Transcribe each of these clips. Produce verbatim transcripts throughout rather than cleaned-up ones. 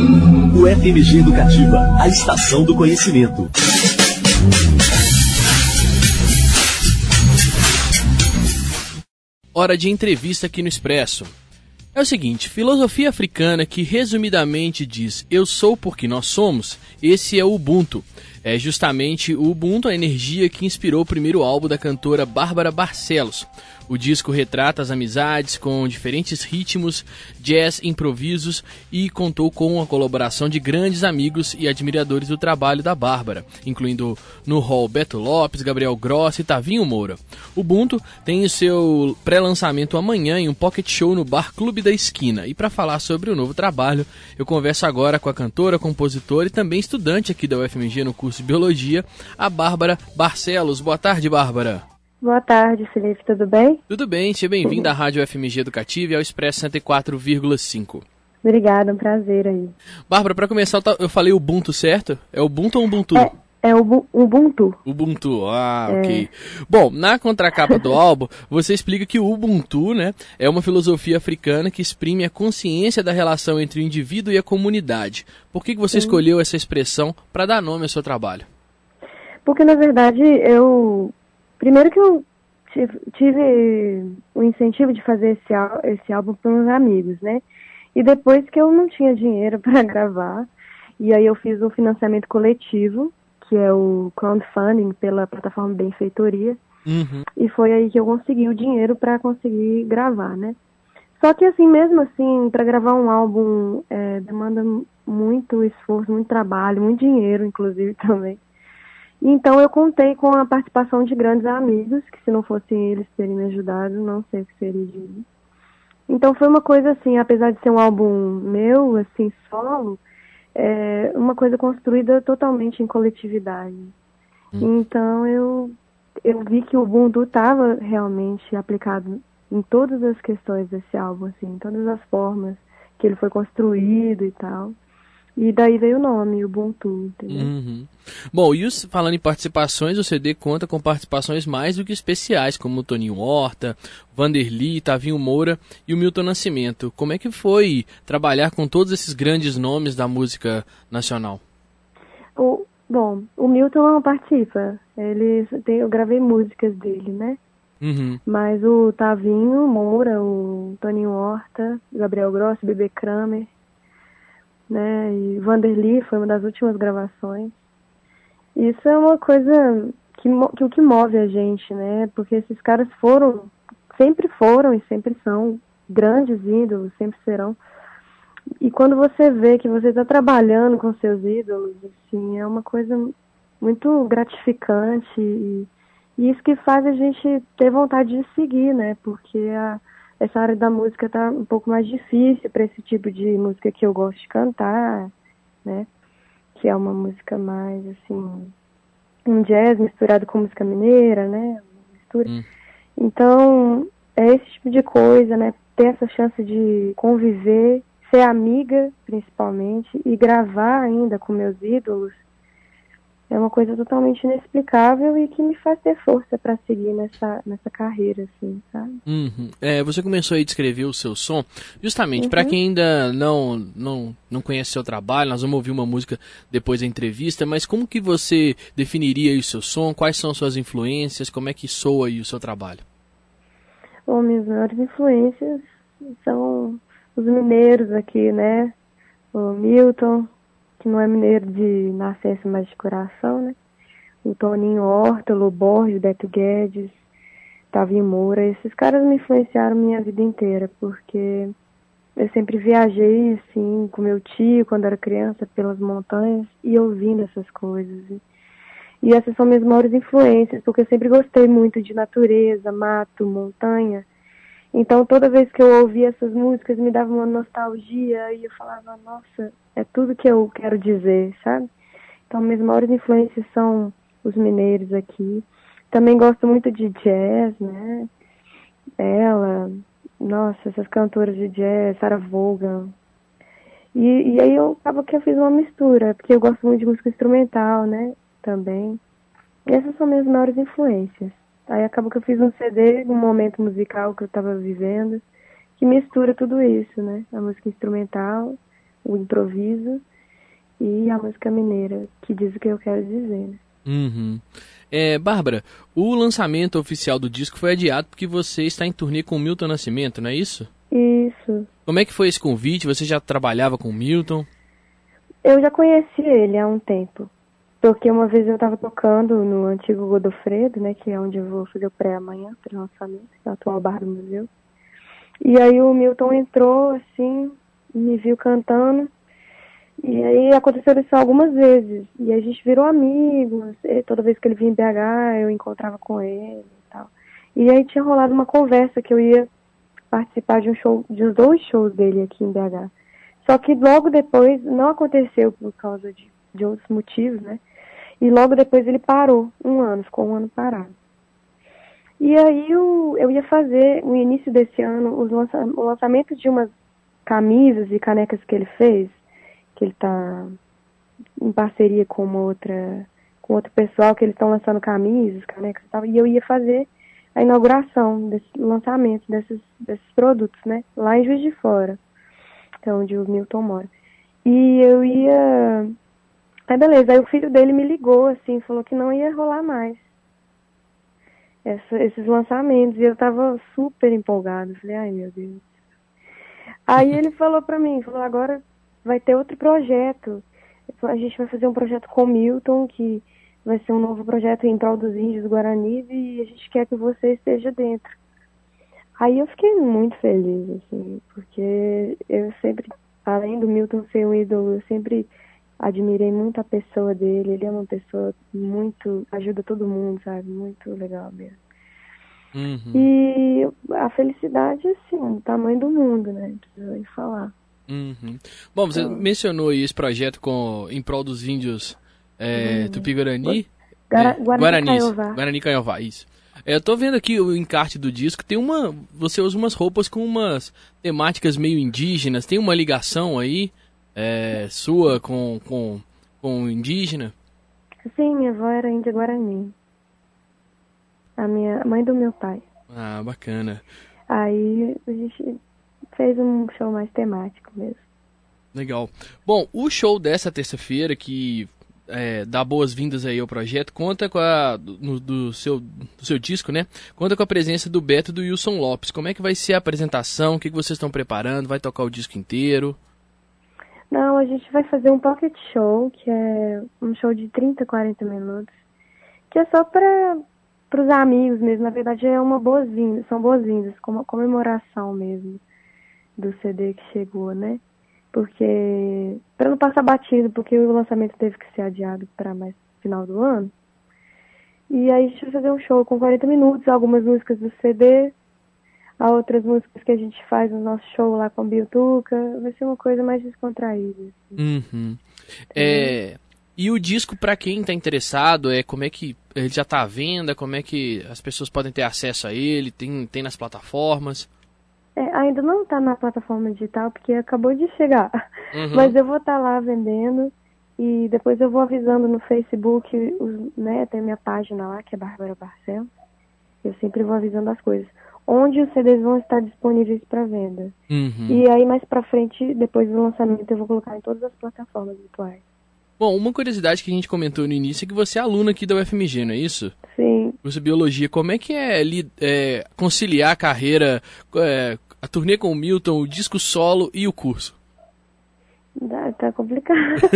O F M G Educativa, a estação do conhecimento. Hora de entrevista aqui no Expresso. É o seguinte, filosofia africana que resumidamente diz eu sou porque nós somos, esse é o Ubuntu. É justamente o Ubuntu, a energia que inspirou o primeiro álbum da cantora Bárbara Barcelos. O disco retrata as amizades com diferentes ritmos, jazz, improvisos e contou com a colaboração de grandes amigos e admiradores do trabalho da Bárbara, incluindo no hall Beto Lopes, Gabriel Grossi e Tavinho Moura. O Ubuntu tem o seu pré-lançamento amanhã em um pocket show no Bar Clube da Esquina. E para falar sobre o novo trabalho, eu converso agora com a cantora, compositora e também estudante aqui da U F M G no curso de Biologia, a Bárbara Barcelos. Boa tarde, Bárbara. Boa tarde, Felipe, tudo bem? Tudo bem, seja bem-vindo à Rádio U F M G Educativa e ao Expresso cento e quatro vírgula cinco. Obrigada, um prazer aí. Bárbara, para começar, eu falei Ubuntu, certo? É Ubuntu ou Ubuntu? É, é o Ubuntu. Ubuntu, ah, é. ok. Bom, na contracapa do álbum, você explica que o Ubuntu, né, é uma filosofia africana que exprime a consciência da relação entre o indivíduo e a comunidade. Por que, que você Sim. escolheu essa expressão para dar nome ao seu trabalho? Porque, na verdade, eu... Primeiro que eu tive, tive o incentivo de fazer esse, esse álbum para uns amigos, né? E depois que eu não tinha dinheiro para gravar, e aí eu fiz um financiamento coletivo, que é o crowdfunding pela plataforma Benfeitoria, uhum. e foi aí que eu consegui o dinheiro para conseguir gravar, né? Só que assim, mesmo assim, para gravar um álbum é, demanda muito esforço, muito trabalho, muito dinheiro, inclusive, também. Então eu contei com a participação de grandes amigos, que se não fossem eles terem me ajudado, não sei o que seria de mim. Então foi uma coisa assim, apesar de ser um álbum meu, assim, solo, é uma coisa construída totalmente em coletividade. Hum. Então eu, eu vi que o Ubuntu estava realmente aplicado em todas as questões desse álbum, assim, em todas as formas que ele foi construído e tal. E daí veio o nome, Ubuntu, entendeu? Uhum. Bom, e os, falando em participações, o C D conta com participações mais do que especiais, como o Toninho Horta, Vanderly, Tavinho Moura e o Milton Nascimento. Como é que foi trabalhar com todos esses grandes nomes da música nacional? O, bom, o Milton não participa. Ele tem, eu gravei músicas dele, né? Uhum. Mas o Tavinho Moura, o Toninho Horta, Gabriel Grossi, Bebê Kramer, né, e Vanderly foi uma das últimas gravações. Isso é uma coisa que, que o que move a gente, né, porque esses caras foram, sempre foram e sempre são grandes ídolos, sempre serão. E quando você vê que você está trabalhando com seus ídolos, assim, é uma coisa muito gratificante e, e isso que faz a gente ter vontade de seguir, né, porque a essa área da música tá um pouco mais difícil para esse tipo de música que eu gosto de cantar, né? Que é uma música mais, assim, um jazz misturado com música mineira, né? Mistura. Hum. Então, é esse tipo de coisa, né? Ter essa chance de conviver, ser amiga, principalmente, e gravar ainda com meus ídolos, é uma coisa totalmente inexplicável e que me faz ter força para seguir nessa, nessa carreira, assim, sabe? Uhum. É, você começou aí a descrever o seu som, justamente, uhum. para quem ainda não, não, não conhece seu trabalho, nós vamos ouvir uma música depois da entrevista, mas como que você definiria aí o seu som? Quais são suas influências? Como é que soa aí o seu trabalho? Bom, minhas maiores influências são os mineiros aqui, né? O Milton, que não é mineiro de nascença, mas de coração, né? O Toninho Horta, o Borges, Beto Guedes, Tavinho Moura, esses caras me influenciaram minha vida inteira, porque eu sempre viajei, assim, com meu tio, quando era criança, pelas montanhas, e ouvindo essas coisas. E essas são minhas maiores influências, porque eu sempre gostei muito de natureza, mato, montanha. Então, toda vez que eu ouvia essas músicas, me dava uma nostalgia, e eu falava, nossa, é tudo que eu quero dizer, sabe? Então, minhas maiores influências são os mineiros aqui. Também gosto muito de jazz, né? Ela, nossa, essas cantoras de jazz, Sarah Vaughan. E, e aí, eu acabo que eu fiz uma mistura, porque eu gosto muito de música instrumental, né? Também. E essas são minhas maiores influências. Aí acabou que eu fiz um C D, um momento musical que eu estava vivendo, que mistura tudo isso, né? A música instrumental o improviso e a música mineira, que diz o que eu quero dizer, né? Uhum. É, Bárbara, o lançamento oficial do disco foi adiado porque você está em turnê com o Milton Nascimento, não é isso? Isso. Como é que foi esse convite? Você já trabalhava com o Milton? Eu já conheci ele há um tempo, porque uma vez eu estava tocando no antigo Godofredo, né, que é onde eu vou fazer o pré-amanhã, pré-lançamento, que é o atual bar do museu. E aí o Milton entrou, assim, me viu cantando, e aí aconteceu isso algumas vezes, e a gente virou amigos, e toda vez que ele vinha em B H eu encontrava com ele e tal. E aí tinha rolado uma conversa que eu ia participar de um show, de uns dois shows dele aqui em B H. Só que logo depois, não aconteceu por causa de, de outros motivos, né? E logo depois ele parou, um ano, ficou um ano parado. E aí eu, eu ia fazer, no início desse ano, os lança, o lançamento de umas camisas e canecas que ele fez, que ele tá em parceria com uma outra, com outro pessoal, que eles estão lançando camisas, canecas e tal, e eu ia fazer a inauguração desse lançamento desses, desses produtos, né? Lá em Juiz de Fora, que é onde o Milton mora. E eu ia... Aí beleza, aí o filho dele me ligou, assim, falou que não ia rolar mais essa, esses lançamentos, e eu tava super empolgada, falei, ai meu Deus. Aí ele falou pra mim, falou, agora vai ter outro projeto, a gente vai fazer um projeto com o Milton, que vai ser um novo projeto em prol dos índios Guaranis, e a gente quer que você esteja dentro. Aí eu fiquei muito feliz, assim, porque eu sempre, além do Milton ser um ídolo, eu sempre admirei muito a pessoa dele. Ele é uma pessoa muito, ajuda todo mundo, sabe? Muito legal mesmo. Uhum. E a felicidade, assim, o tamanho do mundo, né? Não precisa nem falar. Uhum. Bom, você então... mencionou aí esse projeto com, em prol dos índios é, uhum. Tupi-Guarani. Gara, é, Guarani Kaiowá. Guarani Kaiowá, isso. É, eu tô vendo aqui o encarte do disco, tem uma... Você usa umas roupas com umas temáticas meio indígenas, tem uma ligação aí é, sua com, com, com indígena? Sim, minha avó era índia Guarani. A minha a mãe do meu pai. Ah, bacana. Aí a gente fez um show mais temático mesmo. Legal. Bom, o show dessa terça-feira, que é, dá boas-vindas aí ao projeto, conta com a, no, do, seu, do seu disco, né? Conta com a presença do Beto e do Wilson Lopes. Como é que vai ser a apresentação? O que, que vocês estão preparando? Vai tocar o disco inteiro? Não, a gente vai fazer um pocket show, que é um show de trinta, quarenta minutos, que é só para os amigos mesmo. Na verdade, é uma boas-vindas, são boas-vindas, como uma comemoração mesmo do C D que chegou, né? Porque, para não passar batido, porque o lançamento teve que ser adiado para mais final do ano. E aí a gente vai fazer um show com quarenta minutos, algumas músicas do C D, há outras músicas que a gente faz no nosso show lá com a Biltuca. Vai ser uma coisa mais descontraída. Assim. Uhum. É, e o disco, para quem está interessado, é como é que ele já está à venda, como é que as pessoas podem ter acesso a ele, tem, tem nas plataformas? É, ainda não está na plataforma digital, porque acabou de chegar. Uhum. Mas eu vou estar tá lá vendendo, e depois eu vou avisando no Facebook, os, né, tem minha página lá, que é Bárbara Barcelos. Eu sempre vou avisando as coisas. Onde os C Ds vão estar disponíveis para venda. Uhum. E aí, mais pra frente, depois do lançamento, eu vou colocar em todas as plataformas virtuais. Bom, uma curiosidade que a gente comentou no início é que você é aluna aqui da U F M G, não é isso? Sim. Curso de Biologia. Como é que é, é conciliar a carreira, é, a turnê com o Milton, o disco solo e o curso? Tá, tá complicado.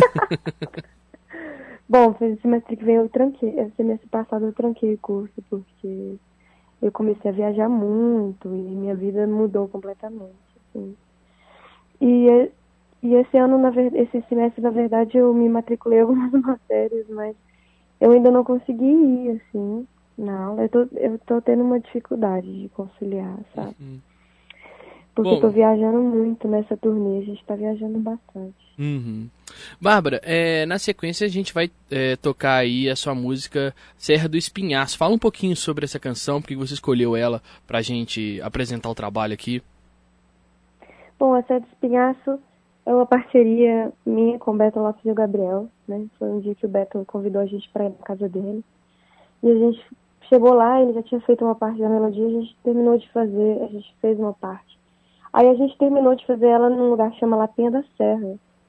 Bom, foi o semestre que vem eu tranquei. O semestre passado eu tranquei o curso, porque eu comecei a viajar muito e minha vida mudou completamente. Assim. E, e esse ano, na ver, esse semestre, na verdade, eu me matriculei em algumas matérias, mas eu ainda não consegui ir, assim, na aula. Eu tô, eu tô tendo uma dificuldade de conciliar, sabe? Uhum. Porque Bom, eu tô viajando muito nessa turnê, a gente tá viajando bastante. Uhum. Bárbara, é, na sequência a gente vai é, tocar aí a sua música Serra do Espinhaço. Fala um pouquinho sobre essa canção, porque você escolheu ela pra gente apresentar o trabalho aqui. Bom, a Serra do Espinhaço é uma parceria minha com o Beto Lopes e o Gabriel, né? Foi um dia que o Beto convidou a gente pra ir na casa dele. E a gente chegou lá, ele já tinha feito uma parte da melodia, a gente terminou de fazer, a gente fez uma parte. Aí a gente terminou de fazer ela num lugar que chama Lapinha da Serra,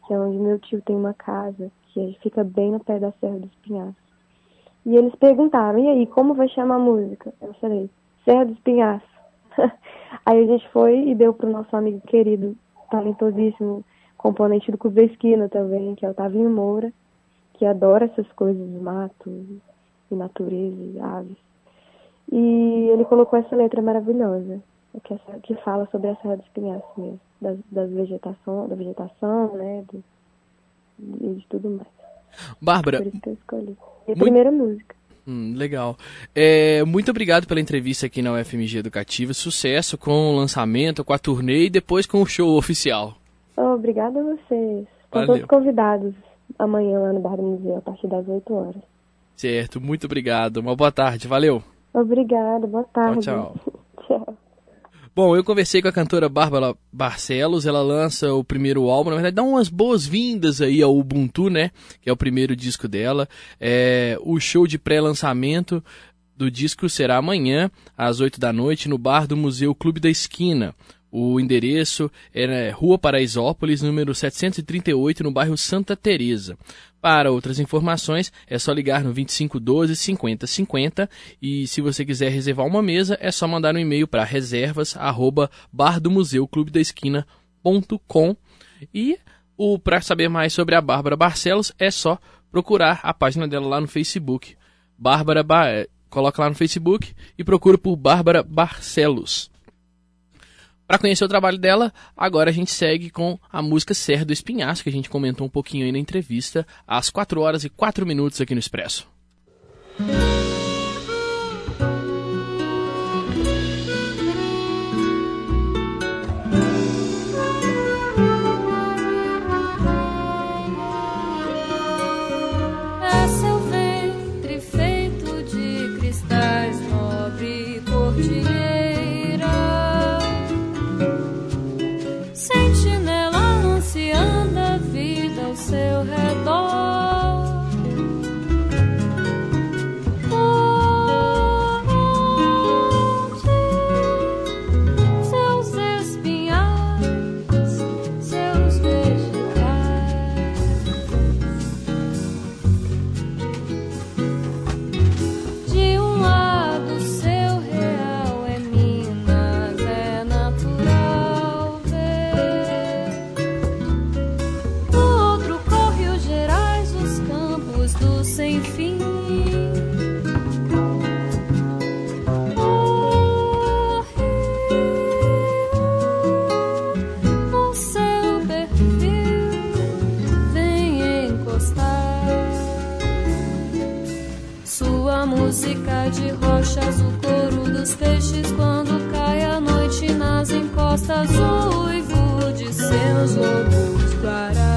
que é onde meu tio tem uma casa, que fica bem no pé da Serra dos Pinhaços. E eles perguntaram, e aí, como vai chamar a música? Eu falei, Serra dos Pinhaços. Aí a gente foi e deu pro nosso amigo querido, talentosíssimo, componente do Clube da Esquina também, que é o Tavinho Moura, que adora essas coisas de mato e natureza e aves. E ele colocou essa letra maravilhosa, que, essa, que fala sobre a Serra dos Pinhaços mesmo, das, das vegetação, da vegetação, né, do, de, de tudo mais. Bárbara, por isso que eu escolhi. E a muito... primeira música. Hum, legal. É, muito obrigado pela entrevista aqui na U F M G Educativa. Sucesso com o lançamento, com a turnê e depois com o show oficial. Oh, obrigada a vocês. Estão Valeu. todos convidados amanhã lá no Bar do Museu, a partir das oito horas. Certo, muito obrigado. Uma boa tarde, valeu. Obrigada, boa tarde. Tchau, tchau. Tchau. Bom, eu conversei com a cantora Bárbara Barcelos, ela lança o primeiro álbum, na verdade dá umas boas-vindas aí ao Ubuntu, né, que é o primeiro disco dela. É, o show de pré-lançamento do disco será amanhã, às oito da noite, no Bar do Museu Clube da Esquina. O endereço é Rua Paraisópolis, número setecentos e trinta e oito, no bairro Santa Teresa. Para outras informações, é só ligar no vinte e cinco doze, cinquenta cinquenta e se você quiser reservar uma mesa, é só mandar um e-mail para reservas arroba bar do museu clube da esquina ponto com. E para saber mais sobre a Bárbara Barcelos, é só procurar a página dela lá no Facebook. Bárbara ba... Coloca lá no Facebook e procura por Bárbara Barcelos. Para conhecer o trabalho dela, agora a gente segue com a música Serra do Espinhaço, que a gente comentou um pouquinho aí na entrevista, às quatro horas e quatro minutos aqui no Expresso. É seu ventre feito de cristais, nobre cordilheira. Ao seu redor, onde seus espinhais, seus vegetais, de um lado seu real é Minas, é natural ver. Do sem fim, o rio no seu perfil vem encostar sua música de rochas, o coro dos peixes quando cai a noite nas encostas, o uivo de seus lobos guarás.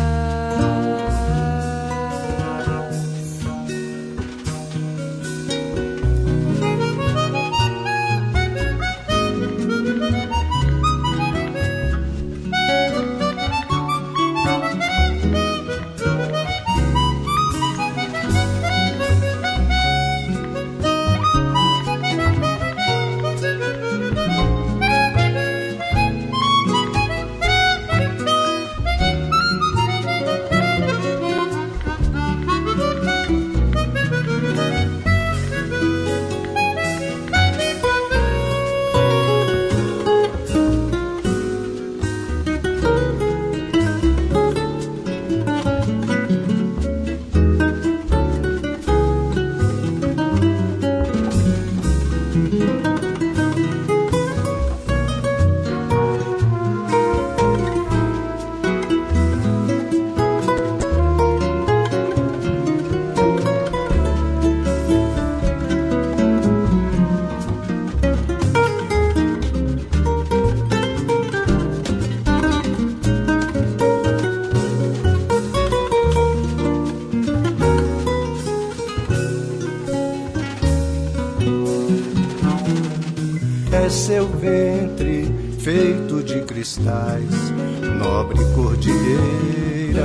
Seu ventre feito de cristais, nobre cordilheira,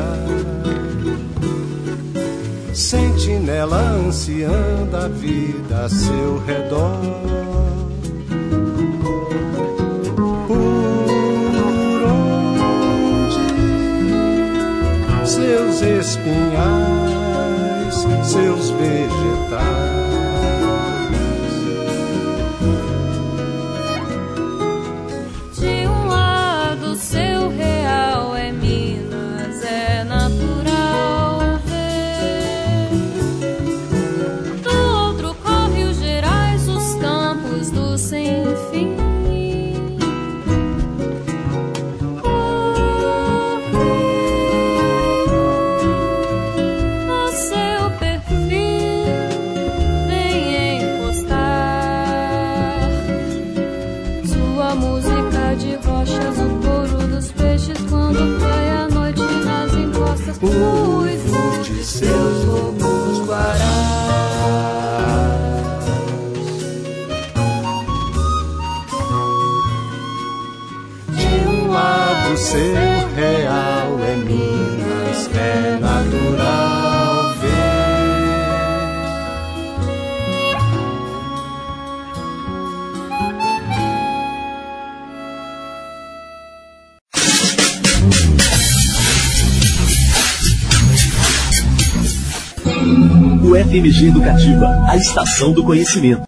sentinela ansiando a vida a seu redor. Por onde seus espinhais, seus vegetais. De um lado seu real é Minas, é natural ver. Do outro corre os Gerais, os campos do sem fim. Uivo de seus lobos guarás. De um lado seu real é Minas, é natural ver. O F M G Educativa, a estação do conhecimento.